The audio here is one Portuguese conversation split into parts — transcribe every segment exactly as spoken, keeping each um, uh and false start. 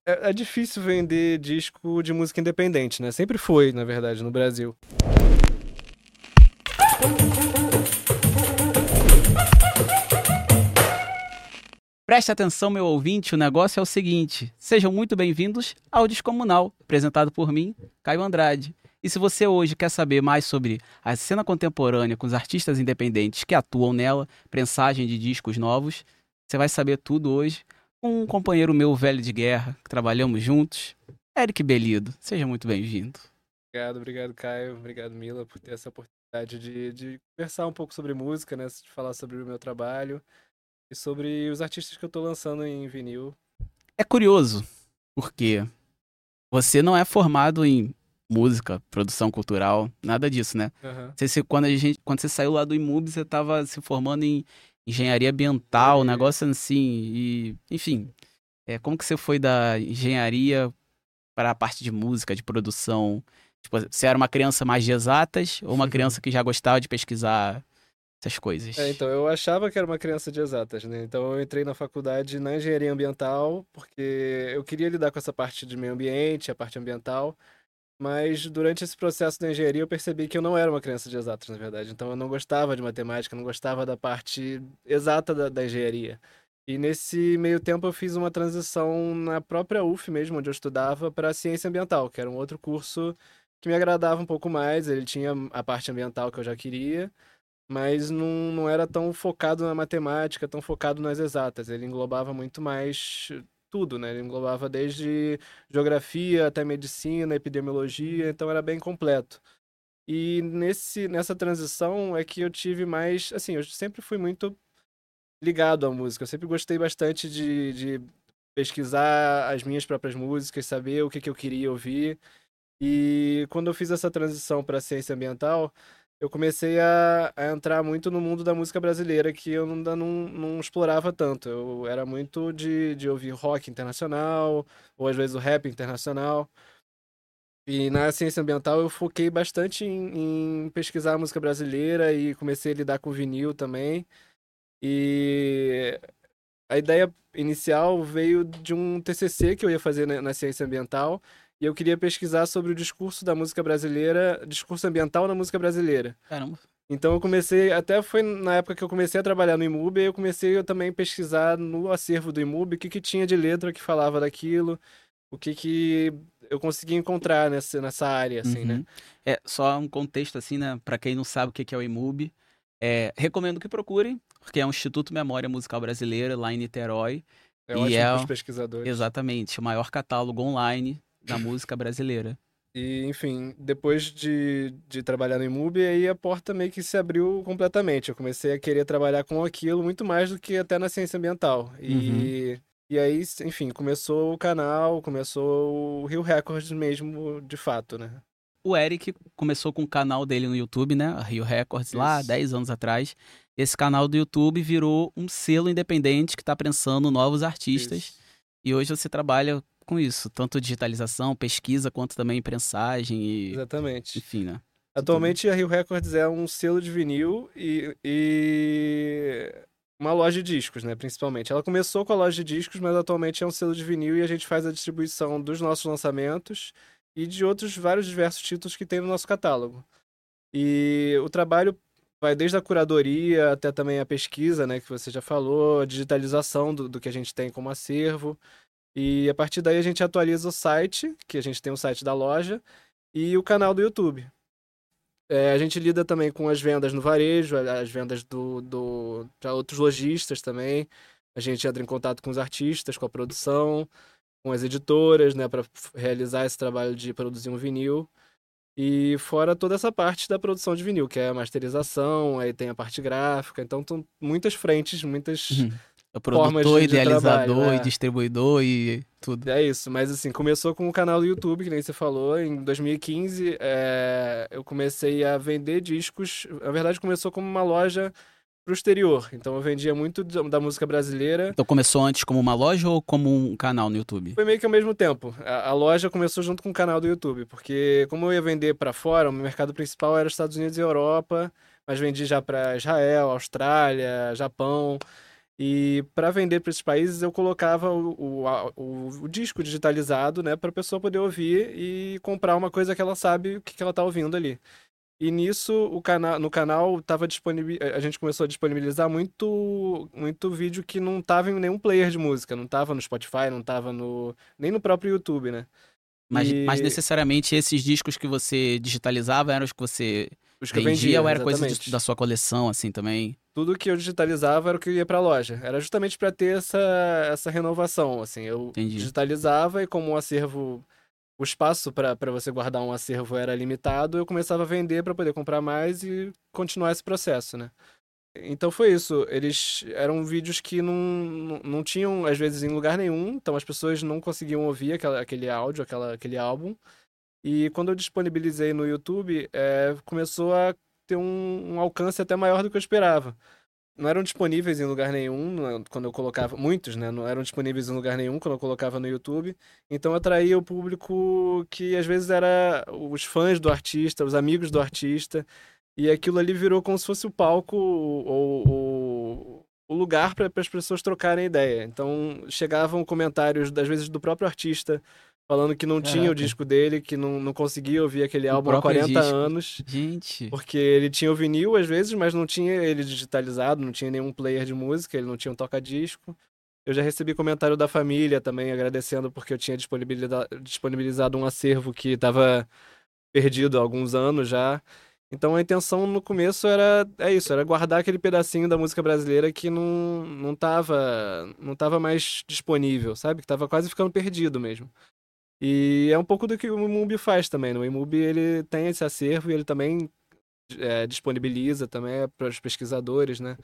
É, é difícil vender disco de música independente, né? Sempre foi, na verdade, no Brasil. Preste atenção, meu ouvinte, o negócio é o seguinte. Sejam muito bem-vindos ao Descomunal, apresentado por mim, Caio Andrade. E se você hoje quer saber mais sobre a cena contemporânea com os artistas independentes que atuam nela, prensagem de discos novos, você vai saber tudo hoje com um companheiro meu velho de guerra, que trabalhamos juntos, Eric Belido. Seja muito bem-vindo. Obrigado, obrigado, Caio. Obrigado, Mila, por ter essa oportunidade de, de conversar um pouco sobre música, né? De falar sobre o meu trabalho e sobre os artistas que eu tô lançando em vinil. É curioso, porque você não é formado em música, produção cultural, nada disso, né? Aham. Você, se- quando, a gente, quando você saiu lá do IMUB, você estava se formando em engenharia ambiental, um Engenharia. negócio assim, e, enfim, é, como que você foi da engenharia para a parte de música, de produção? Tipo, você era uma criança mais de exatas ou uma criança que já gostava de pesquisar essas É, coisas? então, eu achava que era uma criança de exatas, né? Então eu entrei na faculdade na engenharia ambiental, porque eu queria lidar com essa parte de meio ambiente, a parte ambiental, mas durante esse processo da engenharia eu percebi que eu não era uma criança de exatas, na verdade. Então eu não gostava de matemática, não gostava da parte exata da, da engenharia. E nesse meio tempo eu fiz uma transição na própria U F mesmo, onde eu estudava, para ciência ambiental, que era um outro curso que me agradava um pouco mais. Ele tinha a parte ambiental que eu já queria, mas não, não era tão focado na matemática, tão focado nas exatas. Ele englobava muito mais tudo, né? Ele englobava desde geografia até medicina, epidemiologia, então era bem completo. E nesse, nessa transição é que eu tive mais, assim, eu sempre fui muito ligado à música, eu sempre gostei bastante de, de pesquisar as minhas próprias músicas, saber o que, que eu queria ouvir. E quando eu fiz essa transição para ciência ambiental, eu comecei a, a entrar muito no mundo da música brasileira, que eu ainda não, não explorava tanto. Eu era muito de, de ouvir rock internacional, ou às vezes o rap internacional. E na ciência ambiental eu foquei bastante em, em pesquisar a música brasileira e comecei a lidar com vinil também. E a ideia inicial veio de um T C C que eu ia fazer na, na ciência ambiental, e eu queria pesquisar sobre o discurso da música brasileira, discurso ambiental na música brasileira. Caramba. Então eu comecei, até foi na época que eu comecei a trabalhar no IMUB, eu comecei eu também pesquisar no acervo do IMUB o que que tinha de letra que falava daquilo, o que que eu consegui encontrar nessa, nessa área, assim, né? Uhum. É só um contexto assim, né? Para quem não sabe o que que é o IMUB, é, recomendo que procurem, porque é um Instituto Memória Musical Brasileira lá em Niterói É e é ótimo para os pesquisadores. exatamente o maior catálogo online da música brasileira. E, enfim, depois de, de trabalhar no IMUB, aí a porta meio que se abriu completamente. Eu comecei a querer trabalhar com aquilo muito mais do que até na ciência ambiental. Uhum. E, e aí, enfim, começou o canal, começou o Rio Records mesmo, de fato, né? O Eric começou com o canal dele no YouTube, né? A Rio Records, lá Isso, dez anos atrás. Esse canal do YouTube virou um selo independente que está prensando novos artistas. isso. E hoje você trabalha com isso, tanto digitalização, pesquisa, quanto também prensagem e, Exatamente. enfim, né? Isso tudo. Atualmente a Rio Records é um selo de vinil e, e uma loja de discos, né, principalmente. Ela começou com a loja de discos, mas atualmente é um selo de vinil e a gente faz a distribuição dos nossos lançamentos e de outros vários diversos títulos que tem no nosso catálogo. E o trabalho vai desde a curadoria até também a pesquisa, né, que você já falou, a digitalização do, do que a gente tem como acervo. E a partir daí a gente atualiza o site, que a gente tem o site da loja, e o canal do YouTube. É, a gente lida também com as vendas no varejo, a- as vendas do, do, para outros lojistas também. A gente entra em contato com os artistas, com a produção, com as editoras, né, para realizar esse trabalho de produzir um vinil. E fora toda essa parte da produção de vinil, que é a masterização, aí tem a parte gráfica. Então, são muitas frentes, muitas Uhum. O formas produtor, de, de trabalho. idealizador e É. distribuidor e tudo. É isso, mas assim, começou com o canal do YouTube, que nem você falou, em dois mil e quinze, é, eu comecei a vender discos, na verdade começou como uma loja pro exterior, então eu vendia muito da da música brasileira, Então começou antes como uma loja ou como um canal no YouTube? foi meio que ao mesmo tempo, a, a loja começou junto com o canal do YouTube, porque como eu ia vender para fora, o meu mercado principal era Estados Unidos e Europa, mas vendi já para Israel, Austrália, Japão. E para vender para esses países, eu colocava o, o, a- o, o disco digitalizado, né, para a pessoa poder ouvir e comprar uma coisa que ela sabe o que, que ela tá ouvindo ali. E nisso, o canal, no canal tava disponível, a gente começou a disponibilizar muito, muito vídeo que não tava em nenhum player de música, não tava no Spotify, não tava no, nem no próprio YouTube, né? Mas, mas E necessariamente esses discos que você digitalizava eram os que você os que eu vendia ou vendia, era coisa de- da exatamente. sua coleção, assim, também? Tudo que eu digitalizava era o que ia para a loja. Era justamente para ter essa, essa renovação, assim. Eu Entendi. digitalizava e como o acervo, o espaço para para você guardar um acervo era limitado, eu começava a vender para poder comprar mais e continuar esse processo, né? Então foi isso. Eles eram vídeos que não, não, não tinham, às vezes, em lugar nenhum, então as pessoas não conseguiam ouvir aquela, aquele áudio, aquela, aquele álbum. E quando eu disponibilizei no YouTube, é, começou a ter um, um alcance até maior do que eu esperava. Não eram disponíveis em lugar nenhum né, quando eu colocava. Muitos, né? Não eram disponíveis em lugar nenhum quando eu colocava no YouTube. Então eu atraía o público que às vezes era os fãs do artista, os amigos do artista. E aquilo ali virou como se fosse o palco ou o, o lugar para as pessoas trocarem ideia. Então chegavam comentários, às vezes, do próprio artista, falando que não tinha o Caraca, disco dele, que não, não conseguia ouvir aquele o álbum há próprio quarenta disco. anos. Gente, Porque ele tinha o vinil às vezes, mas não tinha ele digitalizado, não tinha nenhum player de música, ele não tinha um toca-disco. Eu já recebi comentário da família também agradecendo porque eu tinha disponibilida- disponibilizado um acervo que estava perdido há alguns anos já. Então a intenção no começo era é isso, era guardar aquele pedacinho da música brasileira que não não tava não tava mais disponível, sabe? Que tava quase ficando perdido mesmo. E é um pouco do que o Imub faz também, né? O Imub ele tem esse acervo e ele também é, disponibiliza também para os pesquisadores, né?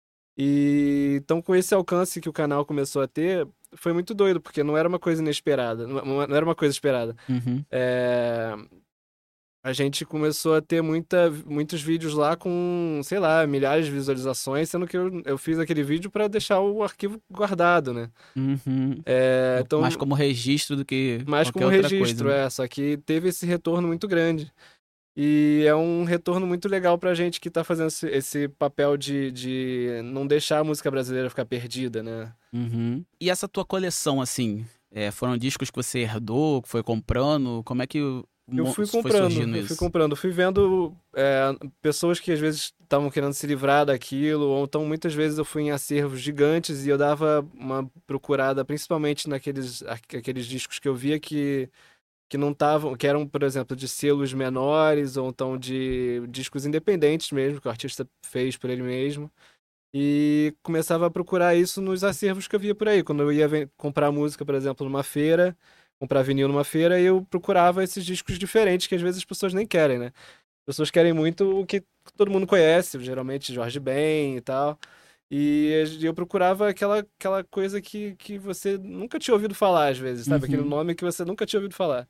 E então, com esse alcance que o canal começou a ter, foi muito doido, porque não era uma coisa inesperada, não não era uma coisa esperada. uhum. É, a gente começou a ter muita, muitos vídeos lá com, sei lá, milhares de visualizações, sendo que eu, eu fiz aquele vídeo para deixar o arquivo guardado, né? Uhum. É, Mais então, como registro do que mais qualquer como outra coisa, registro, né? é, só que teve esse retorno muito grande. E é um retorno muito legal pra gente que tá fazendo esse, esse papel de, de não deixar a música brasileira ficar perdida, né? Uhum. E essa tua coleção, assim, é, foram discos que você herdou, que foi comprando? Como é que o- Eu mo- fui foi comprando, surgindo eu fui isso? comprando, fui vendo é, pessoas que às vezes estavam querendo se livrar daquilo, ou então muitas vezes eu fui em acervos gigantes e eu dava uma procurada, principalmente naqueles aqu- aqueles discos que eu via que, que não estavam, que eram, por exemplo, de selos menores, ou então de discos independentes mesmo, que o artista fez por ele mesmo. E começava a procurar isso nos acervos que eu via por aí. Quando eu ia ven- comprar música, por exemplo, numa feira, comprar vinil numa feira, eu procurava esses discos diferentes que às vezes as pessoas nem querem, né? As pessoas querem muito o que todo mundo conhece, geralmente Jorge Ben e tal. E eu procurava aquela, aquela coisa que, que você nunca tinha ouvido falar, às vezes, sabe? Aquele Uhum. nome que você nunca tinha ouvido falar.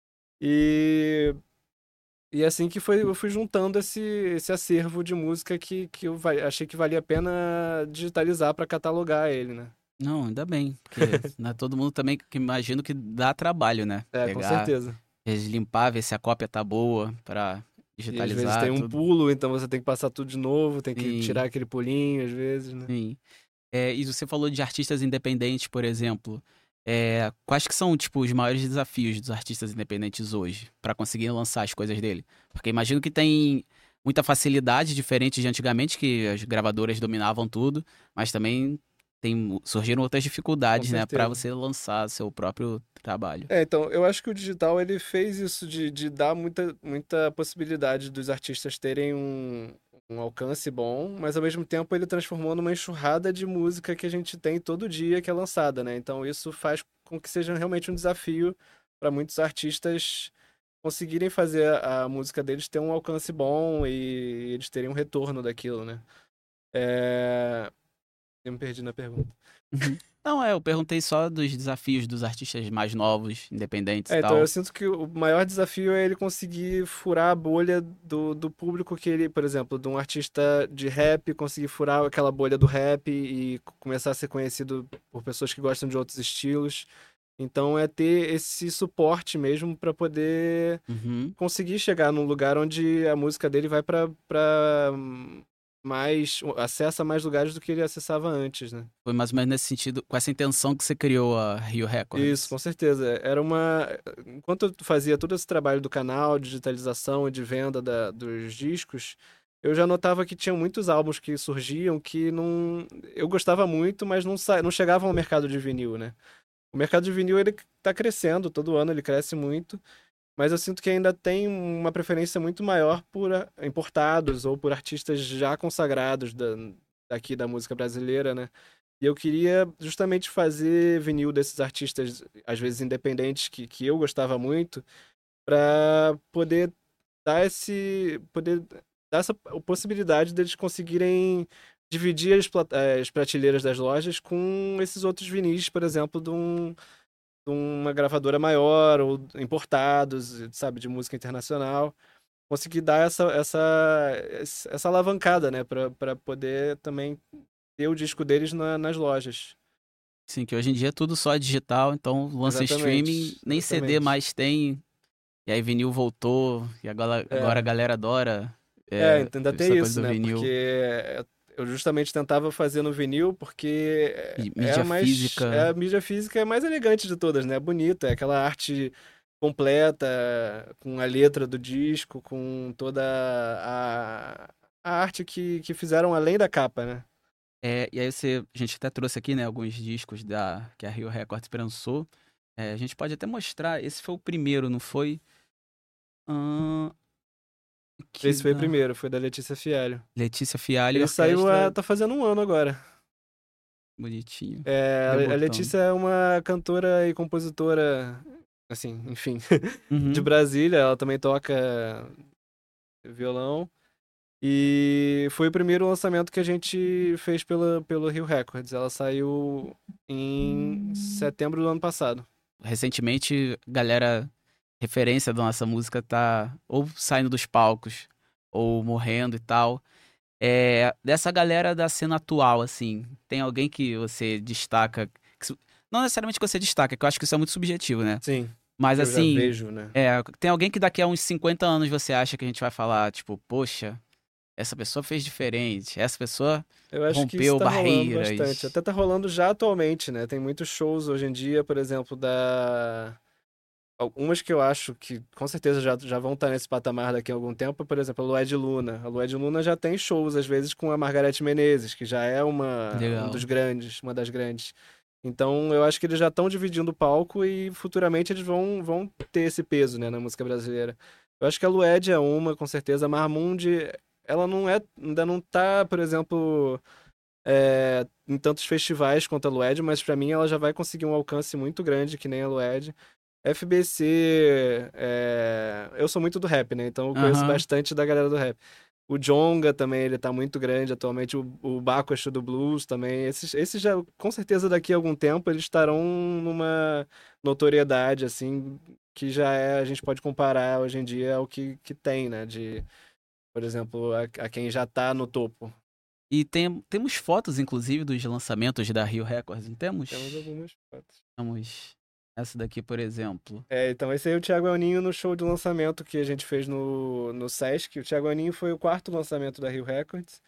E e é assim que foi, eu fui juntando esse, esse acervo de música que, que eu va- achei que valia a pena digitalizar para catalogar ele, né? Não, ainda bem, porque não é todo mundo também que imagino que dá trabalho, né? É, com Pegar, certeza. eles limpar, ver se a cópia tá boa pra E às vezes tem digitalizar, um tudo. pulo, então você tem que passar tudo de novo, tem que tirar Sim, aquele pulinho às vezes, né? sim. É, e você falou de artistas independentes, por exemplo. É, quais que são, tipo, os maiores desafios dos artistas independentes hoje para conseguir lançar as coisas dele? Porque imagino que tem muita facilidade, diferente de antigamente, que as gravadoras dominavam tudo, mas também tem, surgiram outras Com dificuldades, né, para certeza. você lançar seu próprio trabalho. É, então, eu acho que o digital ele fez isso de, de dar muita, muita possibilidade dos artistas terem um, um alcance bom, mas ao mesmo tempo ele transformou numa enxurrada de música que a gente tem todo dia que é lançada, né? Então isso faz com que seja realmente um desafio para muitos artistas conseguirem fazer a, a música deles ter um alcance bom e eles terem um retorno daquilo, né? É... Eu me perdi na pergunta. Uhum. Não, é, eu perguntei só dos desafios dos artistas mais novos, independentes e É, então eu tal. sinto que o maior desafio é ele conseguir furar a bolha do, do público que ele, por exemplo, de um artista de rap, conseguir furar aquela bolha do rap e começar a ser conhecido por pessoas que gostam de outros estilos. Então é ter esse suporte mesmo para poder Uhum. conseguir chegar num lugar onde a música dele vai para para mais, acessa mais lugares do que ele acessava antes, né? Foi mais ou menos nesse sentido, com essa intenção que você criou a Rio Isso, Records. com certeza. Era uma. Enquanto eu fazia todo esse trabalho do canal, digitalização e de venda da- dos discos, eu já notava que tinha muitos álbuns que surgiam que não. Eu gostava muito, mas não, sa... não chegavam ao mercado de vinil, né? O mercado de vinil ele tá crescendo, todo ano ele cresce muito, mas eu sinto que ainda tem uma preferência muito maior por a- importados ou por artistas já consagrados da... daqui da música brasileira, né? E eu queria justamente fazer vinil desses artistas, às vezes independentes, que, que eu gostava muito, para poder dar esse, poder dar essa possibilidade deles conseguirem dividir as, plat- eh, as prateleiras das lojas com esses outros vinis, por exemplo, de, um, de uma gravadora maior ou importados, sabe, de música internacional. Conseguir dar essa, essa, essa alavancada, né, para poder também ter o disco deles na- nas lojas. Sim, que hoje em dia é tudo só digital, então lança streaming, Exatamente, nem C D exatamente. mais tem, e aí vinil voltou, e agora, agora a É, galera adora é, é, ainda tem essa coisa isso, do né? vinil. Porque eu justamente tentava fazer no vinil porque E é a mídia mais, é física, a mídia física é a mais elegante de todas, né? É bonita, é aquela arte completa, com a letra do disco, com toda a, a arte que, que fizeram além da capa, né? é, e aí você, a gente até trouxe aqui, né, alguns discos da, que a Rio Records prensou. É, a gente pode até mostrar, esse foi o primeiro, não foi? Ahn, que Esse foi o da primeiro, foi da Letícia Fialho. Letícia Fialho e Ele saiu, há, Orquestra, tá fazendo um ano agora. bonitinho, É, a a debutando. Letícia é uma cantora e compositora, assim, enfim, de Uhum. Brasília. Ela também toca violão. E foi o primeiro lançamento que a gente fez pela, pelo Rio Records. Ela saiu em setembro do ano passado. Recentemente, galera, referência da nossa música tá ou saindo dos palcos ou morrendo e tal. É, dessa galera da cena atual, assim, tem alguém que você destaca? que su- Não necessariamente que você destaca, que eu acho que isso é muito subjetivo, né? Sim, Mas que eu já assim, vejo, né? é, tem alguém que daqui a uns cinquenta anos você acha que a gente vai falar, tipo, poxa, essa pessoa fez diferente, essa pessoa Eu acho que isso rompeu tá rolando bastante. barreiras. Até tá rolando já atualmente, né? Tem muitos shows hoje em dia, por exemplo, da. Algumas que eu acho que com certeza já, já vão estar nesse patamar daqui a algum tempo, por exemplo, a Lued Luna. A Lued Luna já tem shows, às vezes, com a Margareth Menezes, que já é uma, um dos Legal. grandes, uma das grandes. Então, eu acho que eles já estão dividindo o palco e futuramente eles vão, vão ter esse peso, né, na música brasileira. Eu acho que a Lued é uma, com certeza. A Marmundi, ela não é, ainda não tá, por exemplo, é, em tantos festivais quanto a Lued, mas pra mim ela já vai conseguir um alcance muito grande, que nem a Lued. F B C, é, eu sou muito do rap, né? Então eu conheço Aham. bastante da galera do rap. O Djonga também, ele tá muito grande atualmente. O, o Baco Exu do Blues também. Esses, esses já, com certeza, daqui a algum tempo, eles estarão numa notoriedade, assim, que já é, a gente pode comparar hoje em dia ao que, que tem, né? De, por exemplo, a, a quem já tá no topo. E tem, temos fotos, inclusive, dos lançamentos da Rio Records, não Temos temos? algumas fotos. Temos essa daqui, por exemplo. É, então esse aí é o Thiago Aninho no show de lançamento que a gente fez no, no Sesc. O Thiago Aninho foi o quarto lançamento da Rio Records.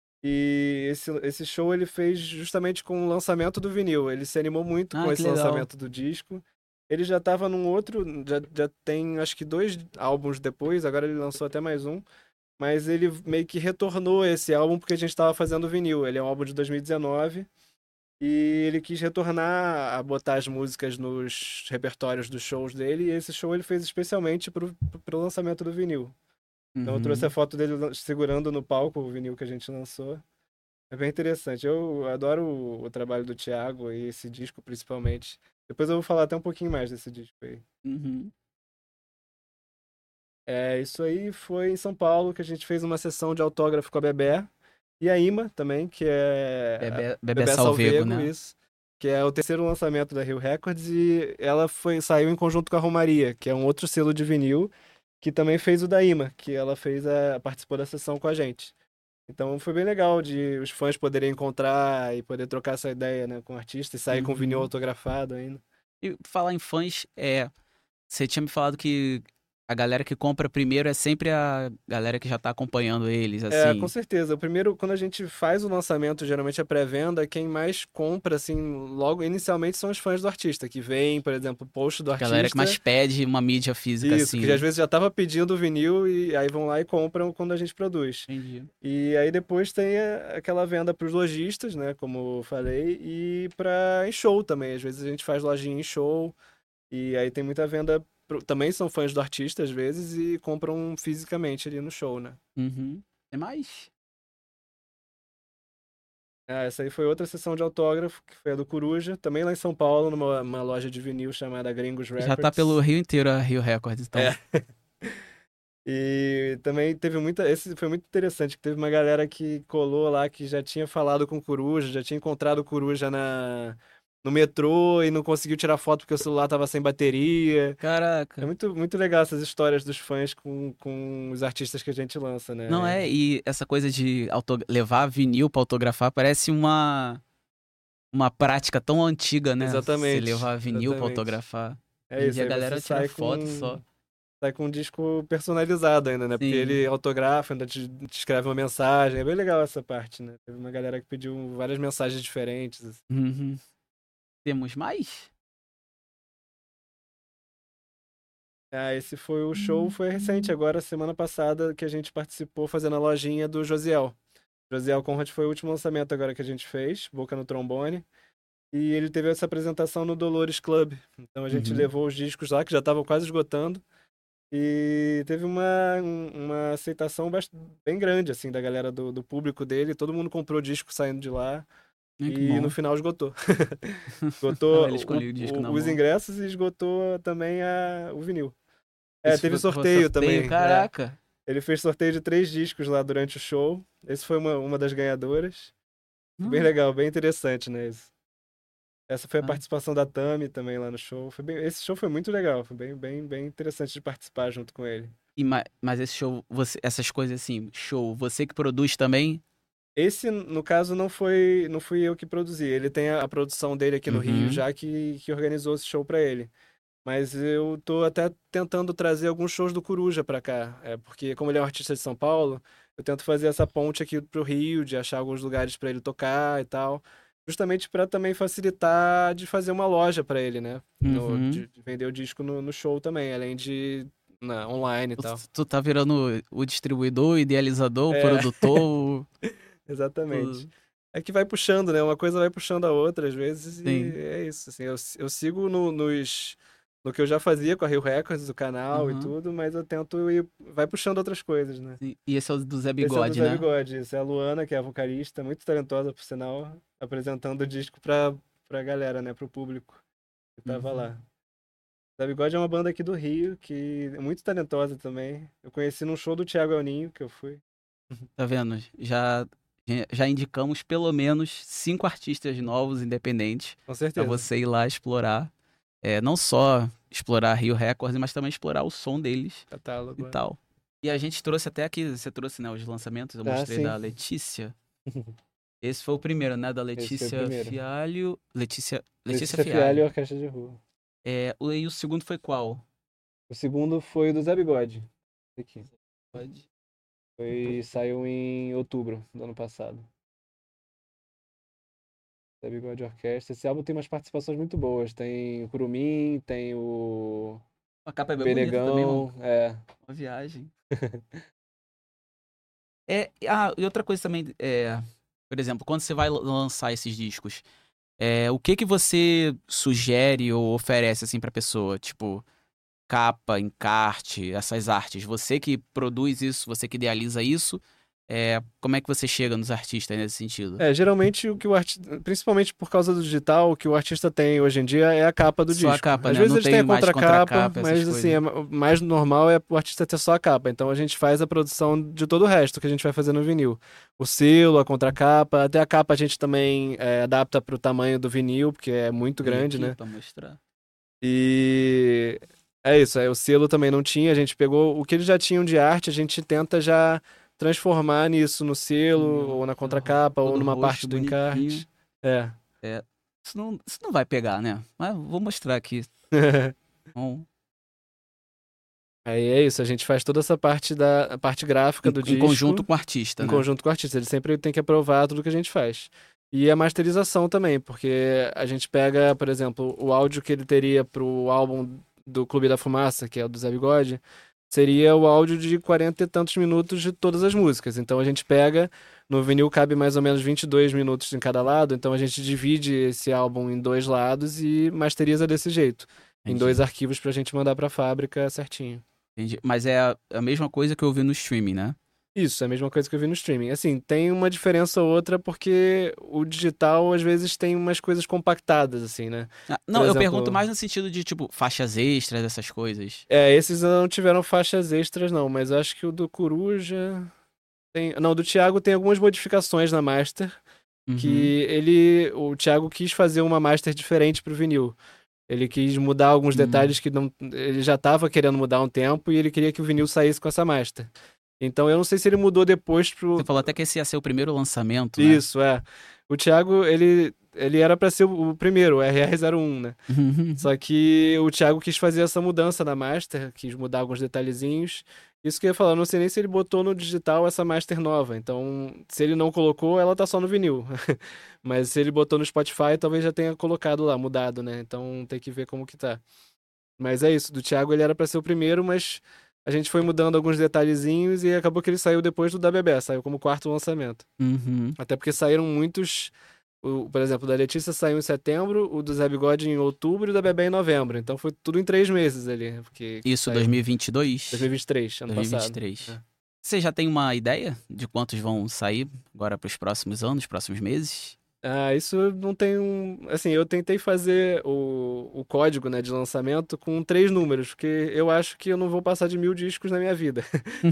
E esse, esse show ele fez justamente com o lançamento do vinil. Ele se animou muito com Ah, que esse legal. lançamento do disco. Ele já estava num outro, já, já tem acho que dois álbuns depois, agora ele lançou até mais um. Mas ele meio que retornou esse álbum porque a gente estava fazendo vinil. Ele é um álbum de dois mil e dezenove. E ele quis retornar a botar as músicas nos repertórios dos shows dele, e esse show ele fez especialmente pro, pro lançamento do vinil. Então eu trouxe a Uhum. foto dele lan- segurando no palco o vinil que a gente lançou. É bem interessante. Eu adoro o, o trabalho do Thiago e esse disco principalmente. Depois eu vou falar até um pouquinho mais desse disco aí. Uhum. É, isso aí foi em São Paulo que a gente fez uma sessão de autógrafo com a Bebé e a Ima também, que é a Bebê, Bebê Bebé Salvego, Salvego, né? isso, que é o terceiro lançamento da Rio Records e ela foi saiu em conjunto com a Romaria, que é um outro selo de vinil, que também fez o da Ima, que ela fez a participou da sessão com a gente. Então foi bem legal de os fãs poderem encontrar e poder trocar essa ideia, né, com o artista e sair com o vinil Uhum. autografado ainda. E falar em fãs, é, você tinha me falado que A galera que compra primeiro é sempre a galera que já tá acompanhando eles, É, com assim. certeza. O primeiro, quando a gente faz o lançamento, geralmente a pré-venda, quem mais compra, assim, logo inicialmente são os fãs do artista, que veem, por exemplo, o post do Galera que mais artista. pede uma mídia física, Isso, assim, que às né? vezes já tava pedindo o vinil e aí vão lá e compram quando a gente produz. Entendi. E aí depois tem a- aquela venda para os lojistas, né, como eu falei, e para em show também. Às vezes a gente faz lojinha em show e aí tem muita venda. pro- Também são fãs do artista às vezes e compram fisicamente ali no show, né? Uhum. Tem mais? Ah, essa aí foi outra sessão de autógrafo, que foi a do Coruja, também lá em São Paulo, numa uma loja de vinil chamada Gringos Já tá pelo Records. Rio inteiro a Rio Records, então. É. E também teve muita. Esse foi muito interessante, que teve uma galera que colou lá que já tinha falado com o Coruja, já tinha encontrado o Coruja na, no metrô e não conseguiu tirar foto porque o celular tava sem bateria. É Caraca. muito, muito legal essas histórias dos fãs com, com os artistas que a gente lança, Não né? é, e essa coisa de auto- levar vinil pra autografar parece uma, uma prática tão antiga, né? Você Exatamente, levar vinil pra exatamente. autografar. É Hoje em isso, dia a aí você galera tira sai foto com. só. Sai com um disco personalizado ainda, né? Porque Sim. ele autografa, ainda te, te escreve uma mensagem. É bem legal essa parte, né? Teve uma galera que pediu várias mensagens diferentes, assim. Uhum. Temos mais? Ah, esse foi o show, foi recente, agora, semana passada, que a gente participou fazendo a lojinha do Josiel. Josiel Conrad foi o último lançamento agora que a gente fez, Boca no Trombone. E ele teve essa apresentação no Dolores Club. Então a gente Uhum. levou os discos lá, que já estavam quase esgotando. E teve uma, um- uma aceitação bast- bem grande, assim, da galera do, do público dele. Todo mundo comprou disco saindo de lá. Ai, que E no bom. final esgotou. Ah, ele Esgotou escolheu o o- disco na o- os mão. ingressos e esgotou também a, o vinil. É, Esse teve foi, foi sorteio sorteio, também. É. caraca. Ele fez sorteio de três discos lá durante o show. Esse foi uma, uma das ganhadoras. Bem Hum, legal, bem interessante, né? Esse- Essa foi a ah. participação da Tami também lá no show. Foi bem- esse show foi muito legal, foi bem, bem, bem interessante de participar junto com ele. E, ma- mas esse show, você, essas coisas assim, show, você que produz também? Esse, no caso, não foi, não fui eu que produzi. Ele tem a, a produção dele aqui no Rio Uhum. já que, que organizou esse show pra ele. Mas eu tô até tentando trazer alguns shows do Coruja pra cá. É, porque como ele é um artista de São Paulo, eu tento fazer essa ponte aqui pro Rio, de achar alguns lugares pra ele tocar e tal. Justamente pra também facilitar de fazer uma loja pra ele, né? No, Uhum. de, de vender o disco no, no show também, além de na, online e Tu, tal. tu tá virando o distribuidor, o idealizador, o É, produtor, o- exatamente. tudo. É que vai puxando, né? Uma coisa vai puxando a outra às vezes e Sim. é isso. Assim, eu, eu sigo no, nos, no que eu já fazia com a Rio Records, o canal e Uhum. tudo, mas eu tento ir, vai puxando outras coisas, né? Sim. E esse é o do Zé Esse é o do Bigode, Zé né? Bigode, esse é a Luana, que é a vocalista, muito talentosa, por sinal, apresentando o disco pra, pra galera, né? Pro público que tava Uhum. lá. Zé Bigode é uma banda aqui do Rio, que é muito talentosa também. Eu conheci num show do Thiago El Ninho, que eu fui. Tá vendo? Já, já indicamos pelo menos cinco artistas novos, independentes, Com pra certeza. você ir lá explorar. É, não só explorar Rio Records, mas também explorar o som deles e Catálogo. É. tal. E a gente trouxe até aqui, você trouxe, né, os lançamentos, eu Ah, mostrei sim. da Letícia. Esse foi o primeiro, né, da Esse foi o Letícia primeiro. Fialho. Letícia, Letícia Letícia Fialho e Fialho. Orquestra de Rua. É, o- e o segundo foi qual? O segundo foi o do Zé Bigode. Aqui. Pode. Foi, saiu em outubro do ano passado. Zé Bigode Orquestra. Esse álbum tem umas participações muito boas. Tem o Curumim, tem o, A capa é o bem bonita também, mano. Benegão. É. Uma viagem. É, ah, e outra coisa também, é, por exemplo, quando você vai lan- lançar esses discos, é, o que que você sugere ou oferece assim pra pessoa? Tipo, capa, encarte, essas artes. Você que produz isso, você que idealiza isso, é, como é que você chega nos artistas nesse sentido? É, geralmente o que o artista, principalmente por causa do digital, o que o artista tem hoje em dia é a capa do Só a disco. capa, Às né? vezes Não eles têm tem a mais contracapa, contracapa, essas mas assim, é, coisas. ma- o mais normal é o artista ter só a capa. Então a gente faz a produção de todo o resto que a gente vai fazer no vinil. O selo, a contracapa, até a capa a gente também é, adapta para o tamanho do vinil, porque é muito E grande, aqui né? pra mostrar. E é isso, é, o selo também não tinha, a gente pegou o que eles já tinham de arte, a gente tenta já transformar nisso no selo, Hum, ou na aqui, ó, contracapa, ou todo numa roxo, parte do bonitinho. encarte. É. É, isso não, isso não vai pegar, né? Mas vou mostrar aqui. Bom, Aí é isso, a gente faz toda essa parte da a parte gráfica do Em, em disco. conjunto com o artista, Em né? conjunto com o artista. Ele sempre tem que aprovar tudo que a gente faz. E a masterização também, porque a gente pega, por exemplo, o áudio que ele teria pro álbum do Clube da Fumaça, que é o do Zé Bigode, seria o áudio de quarenta e tantos minutos de todas as músicas. Então a gente pega, no vinil cabe mais ou menos vinte e dois minutos em cada lado, então a gente divide esse álbum em dois lados e masteriza desse jeito, em dois Entendi. arquivos pra gente mandar pra fábrica certinho. Entendi. Mas é a, a mesma coisa que eu vi no streaming, né? Isso, é a mesma coisa que eu vi no streaming. Assim, tem uma diferença ou outra porque o digital às vezes tem umas coisas compactadas, assim, né? Ah, Por não, eu pergunto exemplo, mais no sentido de, tipo, faixas extras, essas coisas. é, esses não tiveram faixas extras, não, mas eu acho que o do Coruja tem. Não, o do Thiago tem algumas modificações na master. Uhum. Que ele. O Thiago quis fazer uma master diferente pro vinil. Ele quis mudar alguns Hum. detalhes que não. Ele já estava querendo mudar há um tempo e ele queria que o vinil saísse com essa master. Então eu não sei se ele mudou depois Você pro. falou até que esse ia ser o primeiro lançamento, né? Isso, é. O Thiago, ele, ele era pra ser o o primeiro, o R R zero um, né? Só que o Thiago quis fazer essa mudança na master, quis mudar alguns detalhezinhos. Isso que eu ia falar, eu não sei nem se ele botou no digital essa master nova. Então, se ele não colocou, ela tá só no vinil. Mas se ele botou no Spotify, talvez já tenha colocado lá, mudado, né? Então tem que ver como que tá. Mas é isso, do Thiago ele era pra ser o primeiro, mas a gente foi mudando alguns detalhezinhos e acabou que ele saiu depois do da Bebé, saiu como quarto lançamento. Uhum. Até porque saíram muitos. O, por exemplo, o da Letícia saiu em setembro, o do Zé Bigode em outubro e o da Bebé em novembro. Então foi tudo em três meses ali, porque Isso, saiu em dois mil e vinte e dois? dois mil e vinte e três, ano passado. dois mil e vinte e três. É. Você já tem uma ideia de quantos vão sair agora para os próximos anos, próximos meses? Ah, isso não tem um. Assim, eu tentei fazer o, o código, né, de lançamento com três números, porque eu acho que eu não vou passar de mil discos na minha vida.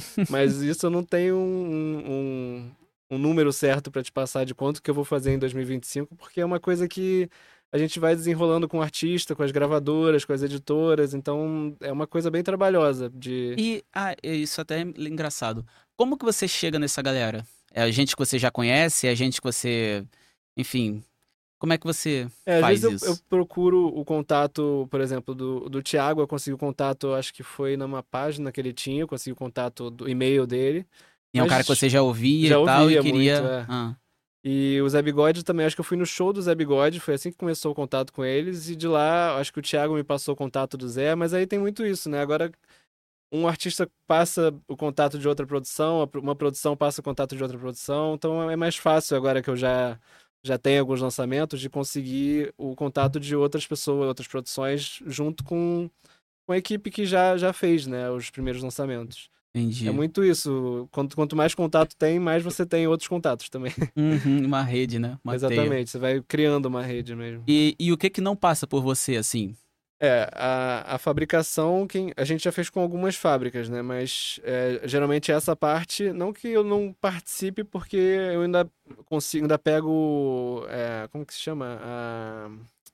Mas isso eu não tenho um, um, um número certo para te passar de quanto que eu vou fazer em dois mil e vinte e cinco, porque é uma coisa que a gente vai desenrolando com o artista, com as gravadoras, com as editoras, então é uma coisa bem trabalhosa de. E ah, é isso até é engraçado. Como que você chega nessa galera? É a gente que você já conhece? É a gente que você. Enfim, como é que você É, às vezes faz eu, eu isso? procuro o contato, por exemplo, do, do Thiago, eu consegui o contato, acho que foi numa página que ele tinha, eu consegui o contato do e-mail dele, E é um cara que mas você já ouvia e já tal e ouvia muito, queria. é. Ah, E o Zé Bigode também, acho que eu fui no show do Zé Bigode, foi assim que começou o contato com eles, e de lá, acho que o Thiago me passou o contato do Zé, mas aí tem muito isso, né? Agora, um artista passa o contato de outra produção, uma produção passa o contato de outra produção, então é mais fácil agora que eu já, já tenho alguns lançamentos de conseguir o contato de outras pessoas, outras produções, junto com, com a equipe que já, já fez, né, os primeiros lançamentos. É entendi. muito isso. Quanto, quanto mais contato tem, mais você tem outros contatos também. Uhum, uma rede, né? Uma teia. Exatamente, você vai criando uma rede mesmo. E, e o que que não passa por você, assim? É, a, a fabricação, quem, a gente já fez com algumas fábricas, né? Mas é, geralmente essa parte, não que eu não participe, porque eu ainda consigo, ainda pego, é, como que se chama? A,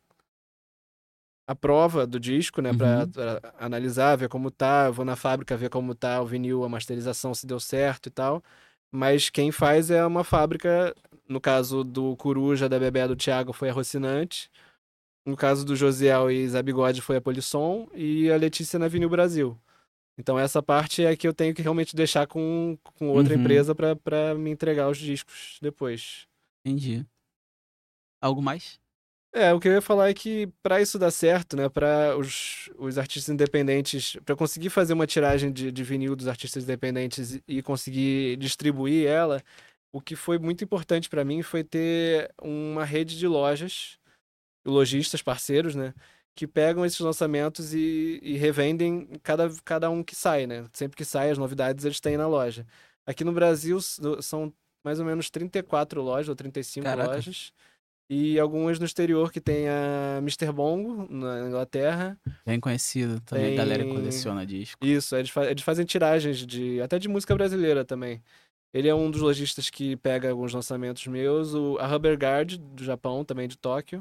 a prova do disco, né? Pra, Uhum, pra analisar, ver como tá, eu vou na fábrica ver como tá o vinil, a masterização, se deu certo e tal. Mas quem faz é uma fábrica, no caso do Coruja, da Bebé, do Thiago, foi a Rocinante. No caso do Josiel e Zé Bigode foi a Polisson e a Letícia na Vinil Brasil. Então essa parte é que eu tenho que realmente deixar com, com outra uhum, empresa pra pra me entregar os discos depois. entendi. Algo mais? É, o que eu ia falar é que pra isso dar certo, né, para os, os artistas independentes, pra conseguir fazer uma tiragem de, de vinil dos artistas independentes e e conseguir distribuir ela, o que foi muito importante pra mim foi ter uma rede de lojas lojistas, parceiros, né? Que pegam esses lançamentos e, e revendem cada, cada um que sai, né? Sempre que sai as novidades, eles têm na loja. Aqui no Brasil s- são mais ou menos trinta e quatro lojas ou trinta e cinco Caraca, lojas. E algumas no exterior que tem a Mister Bongo, na Inglaterra. bem conhecido também, a galera que Tem. coleciona disco. Isso, eles, fa- eles fazem tiragens de até de música brasileira também. Ele é um dos lojistas que pega alguns lançamentos meus. O, a Rubber Guard, do Japão, também de Tóquio.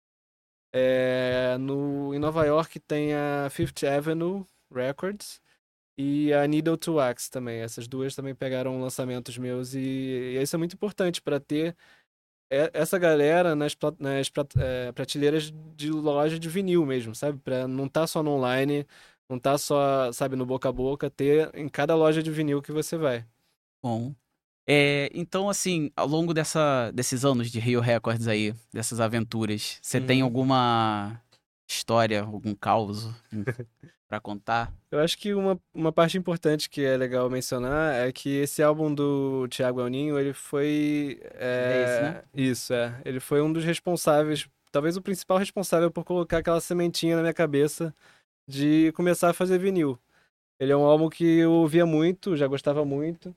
É, no, em Nova York tem a Fifth Avenue Records e a Needle to Wax também. Essas duas também pegaram lançamentos meus e, e isso é muito importante para ter e- essa galera nas, pla- nas prat- é, prateleiras de loja de vinil mesmo, sabe? Para não estar só no online. Não tá só, sabe, no boca a boca, ter em cada loja de vinil que você vai. Bom. É, então, assim, ao longo dessa, desses anos de Rio Records aí, dessas aventuras, você tem Uhum. alguma história, algum caos pra contar? Eu acho que uma, uma parte importante que é legal mencionar é que esse álbum do Thiago El Ninho, ele foi... É esse, né? é, Isso, é. Ele foi um dos responsáveis, talvez o principal responsável por colocar aquela sementinha na minha cabeça de começar a fazer vinil. Ele é um álbum que eu ouvia muito, já gostava muito,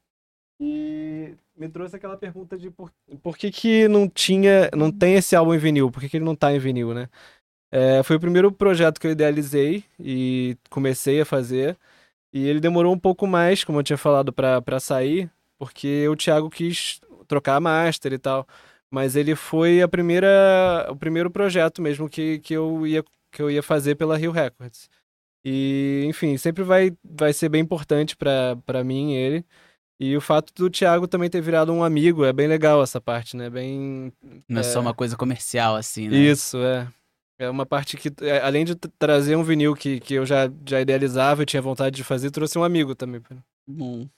e me trouxe aquela pergunta de por, por que que não tinha, não tem esse álbum em vinil? Por que que ele não tá em vinil, né? É, foi o primeiro projeto que eu idealizei e comecei a fazer. E ele demorou um pouco mais, como eu tinha falado, pra, pra sair, porque o Thiago quis trocar a master e tal. Mas ele foi a primeira, o primeiro projeto mesmo que, que, eu ia, que eu ia fazer pela Rio Records. E, enfim, sempre vai, vai ser bem importante pra, pra mim ele. E o fato do Thiago também ter virado um amigo, é bem legal essa parte, né? Bem. Não é só uma É, coisa comercial, assim, né? isso, é. É uma parte que, é, além de t- trazer um vinil que, que eu já, já idealizava e tinha vontade de fazer, trouxe um amigo também. Bom.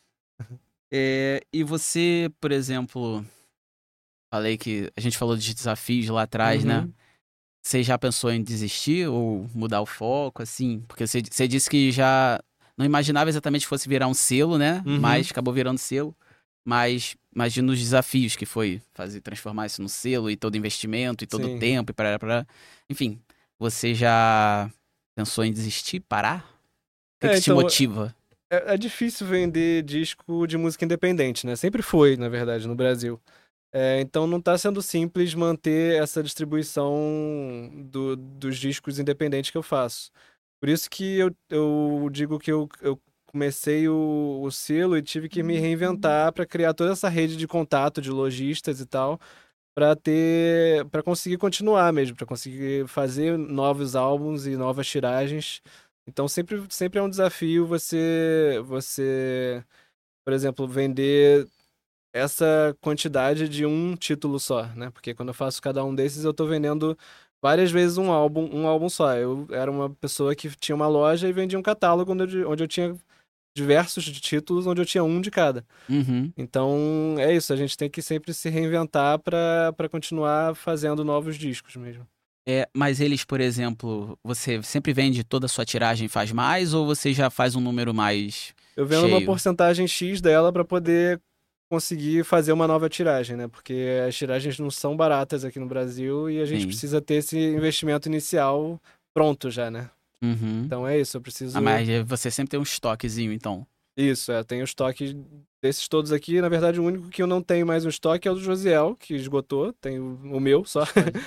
É, e você, por exemplo, falei que a gente falou de desafios lá atrás, né? Uhum, Você já pensou em desistir ou mudar o foco, assim? Porque você, você disse que já não imaginava exatamente que fosse virar um selo, né? uhum, Mas acabou virando selo. Mas imagina os desafios que foi fazer transformar isso no selo e todo investimento e todo sim. tempo e para para enfim, você já pensou em desistir, parar? O que É, que te então, motiva? é, é difícil vender disco de música independente, né? Sempre foi, na verdade, no Brasil. É, então não tá sendo simples manter essa distribuição do- dos discos independentes que eu faço. Por isso que eu, eu digo que eu, eu comecei o, o selo e tive que me reinventar para criar toda essa rede de contato de lojistas e tal, para ter, para conseguir continuar mesmo, para conseguir fazer novos álbuns e novas tiragens. Então sempre, sempre é um desafio você, você, por exemplo, vender essa quantidade de um título só, né? Porque quando eu faço cada um desses, eu tô vendendo várias vezes um álbum, um álbum só. Eu era uma pessoa que tinha uma loja e vendia um catálogo onde eu, onde eu tinha diversos títulos, onde eu tinha um de cada. Uhum. Então, é isso, a gente tem que sempre se reinventar para para continuar fazendo novos discos mesmo. É, mas eles, por exemplo, você sempre vende toda a sua tiragem e faz mais ou você já faz um número mais Eu vendo uma cheio? porcentagem X dela para poder conseguir fazer uma nova tiragem, né? Porque as tiragens não são baratas aqui no Brasil e a gente Sim. precisa ter esse investimento inicial pronto já, né? Uhum. Então é isso, eu Ah, preciso. mas você sempre tem um estoquezinho, então. Isso, é, tenho estoque desses todos aqui. Na verdade, o único que eu não tenho mais um estoque é o do Josiel, que esgotou. Tenho o meu só. Pode.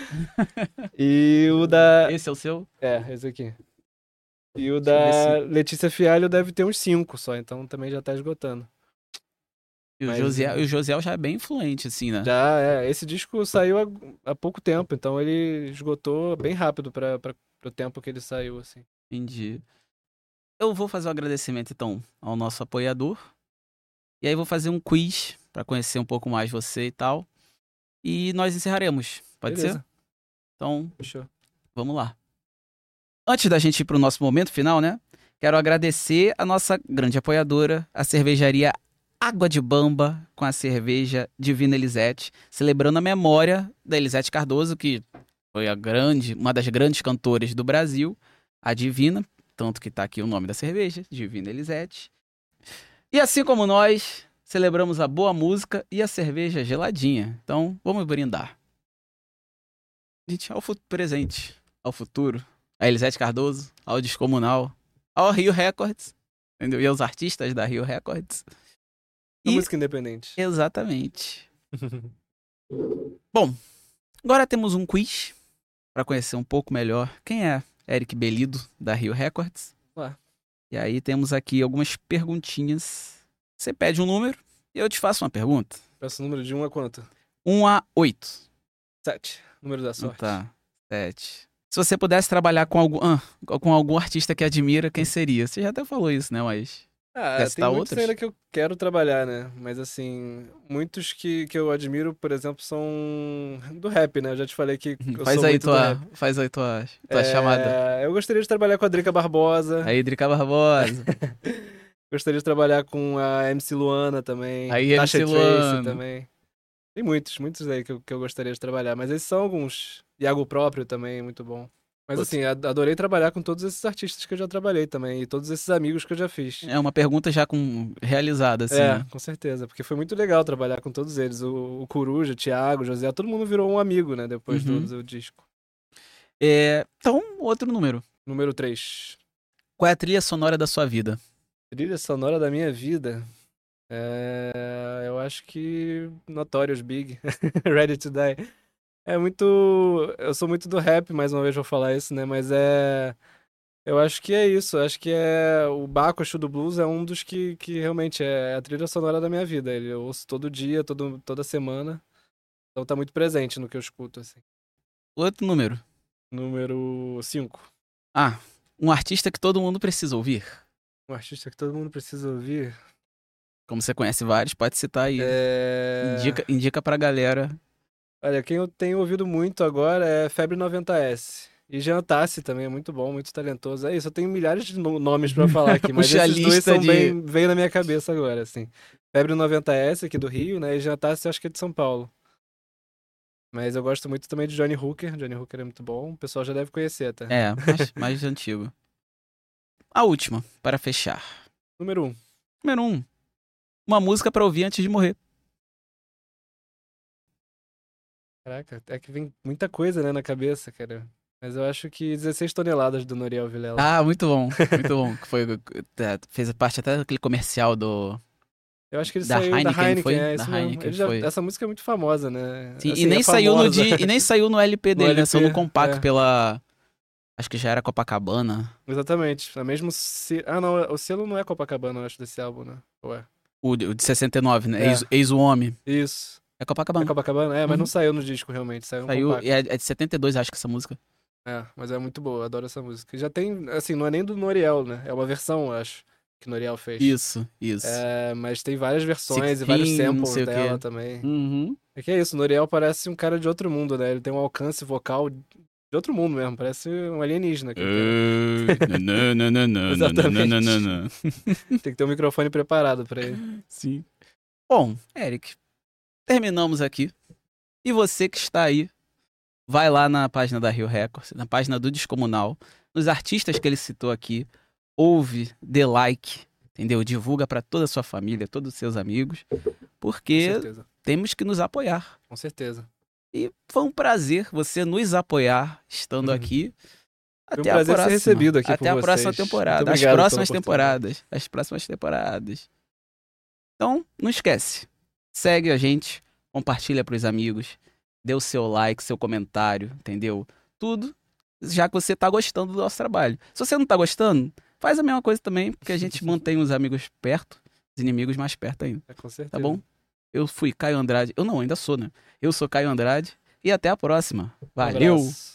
E o da. Esse é o seu? É, esse aqui. E o Deixa eu ver da se. Letícia Fialho deve ter uns cinco só, então também já tá esgotando. E o Mas Josiel, é, o Josiel já é bem influente, assim, né? já é. Esse disco saiu há, há pouco tempo, então ele esgotou bem rápido para o tempo que ele saiu, assim. Entendi. Eu vou fazer um agradecimento, então, ao nosso apoiador. E aí vou fazer um quiz pra conhecer um pouco mais você e tal. E nós encerraremos. Pode ser? Beleza, Então, fechou. vamos lá. Antes da gente ir pro nosso momento final, né? Quero agradecer a nossa grande apoiadora, a cervejaria Água de Bamba, com a cerveja Divina Elisete, celebrando a memória da Elisete Cardoso, que foi a grande, uma das grandes cantoras do Brasil, a Divina, tanto que tá aqui o nome da cerveja, Divina Elisete. E assim como nós, celebramos a boa música e a cerveja geladinha. Então, vamos brindar. Gente, ao fu- presente, ao futuro, a Elisete Cardoso, ao Descomunal, ao Rio Records, entendeu? E aos artistas da Rio Records. A E, música independente. exatamente. Bom, agora temos um quiz para conhecer um pouco melhor quem é Eric Belido, da Rio Records. Lá, E aí temos aqui algumas perguntinhas. Você pede um número e eu te faço uma pergunta. peço o número de um a quanto? Um a oito. Sete. Número da Não sorte. tá. Sete. Se você pudesse trabalhar com algum, ah, com algum artista que admira, quem seria? Você já até falou isso, né? Mas. Ah, Quer tem citar muitos outros? ainda que eu quero trabalhar, né? Mas assim, muitos que, que eu admiro, por exemplo, são do rap, né? Eu já te falei que eu Faz sou aí muito do tua, rap. faz aí tua, tua chamada. É, eu gostaria de trabalhar com a Drica Barbosa. Aí, Drica Barbosa. Gostaria de trabalhar com a M C Luana também. Aí, Tasha M C Tracy Luano. também. Tem muitos, muitos aí que eu, que eu gostaria de trabalhar. Mas esses são alguns. Iago próprio também, muito bom. Mas Putz, assim, ad- adorei trabalhar com todos esses artistas que eu já trabalhei também. E todos esses amigos que eu já fiz. é uma pergunta já com realizada, assim, É, né? com certeza. Porque foi muito legal trabalhar com todos eles. O, o Coruja, o Thiago, o José, todo mundo virou um amigo, né? Depois do, Uhum. do disco. É, então, outro número. Número três. Qual é a trilha sonora da sua vida? Trilha sonora da minha vida. É, eu acho que Notorious Big, Ready to Die. É muito. Eu sou muito do rap, mais uma vez vou falar isso, né? Mas é. Eu acho que é isso. Acho que é. O Baco do Blues é um dos que, que realmente é a trilha sonora da minha vida. Ele eu ouço todo dia, todo, toda semana. Então tá muito presente no que eu escuto, assim. Outro número. Número cinco. Ah, um artista que todo mundo precisa ouvir. Um artista que todo mundo precisa ouvir. Como você conhece vários, pode citar aí. É. Indica, indica pra galera. Olha, quem eu tenho ouvido muito agora é Febre noventa S. E Jean Tassi também é muito bom, muito talentoso. É isso, eu tenho milhares de no- nomes pra falar aqui, mas Puxa a esses dois lista são de. bem, veio na minha cabeça agora, assim. Febre noventa S aqui do Rio, né? E Jean Tassi eu acho que é de São Paulo. Mas eu gosto muito também de Johnny Hooker. Johnny Hooker é muito bom, o pessoal já deve conhecer até. É, mais, mais antigo. A última, para fechar. Número um. Número um. Uma música pra ouvir antes de morrer. Caraca, é que vem muita coisa, né, na cabeça, cara. Mas eu acho que dezesseis toneladas do Noriel Vilela. Ah, muito bom. Muito bom. Que foi, é, fez parte até daquele comercial do. Eu acho que ele Da saiu da Heineken, Heineken, foi? é Da isso mesmo. Heineken, Ele já- foi. essa música é muito famosa, né? Sim, Assim, e nem é saiu no famosa. di, e nem saiu no L P No dele, né? L P, Saiu no compacto é. pela. Acho que já era Copacabana. Exatamente. É mesmo se... Ah, não, o selo não é Copacabana, eu acho, desse álbum, né? Ou é? O, de- o de sessenta e nove, né? É. Ex, Ex o Homem. Isso. É É Copacabana. Copacabana? É, mas Uhum. não saiu no disco, realmente. Saiu no Saiu. compacto. E é, é de setenta e dois, acho que essa música. É, mas é muito boa, eu adoro essa música. E já tem, assim, não é nem do Noriel, né? É uma versão, eu acho, que o Noriel fez. Isso, isso. É, mas tem várias versões e Sixteen, vários não samples sei o dela quê. também. Uhum. É que é isso, o Noriel parece um cara de outro mundo, né? Ele tem um alcance vocal de outro mundo mesmo, parece um alienígena. aquele cara. Exatamente. Tem que ter um microfone preparado pra ele. Sim. Bom, Eric, terminamos aqui. E você que está aí, vai lá na página da Rio Records, na página do Descomunal, nos artistas que ele citou aqui, ouve, dê like, entendeu? Divulga para toda a sua família, todos os seus amigos, Com porque certeza, temos que nos apoiar. com certeza. E foi um prazer você nos apoiar estando Uhum. aqui. Foi um Até a prazer ser próxima. recebido aqui Até por a próxima vocês. temporada. Muito As obrigado pela próximas oportunidade. temporadas. As próximas temporadas. Então, não esquece. Segue a gente, compartilha pros amigos, dê o seu like, seu comentário, entendeu? Tudo, já que você tá gostando do nosso trabalho. Se você não tá gostando, faz a mesma coisa também, porque a gente mantém os amigos perto, os inimigos mais perto ainda. É, com certeza. Tá bom? Eu fui Caio Andrade. Eu não, ainda sou, né? Eu sou Caio Andrade e até a próxima. Um Valeu! abraço.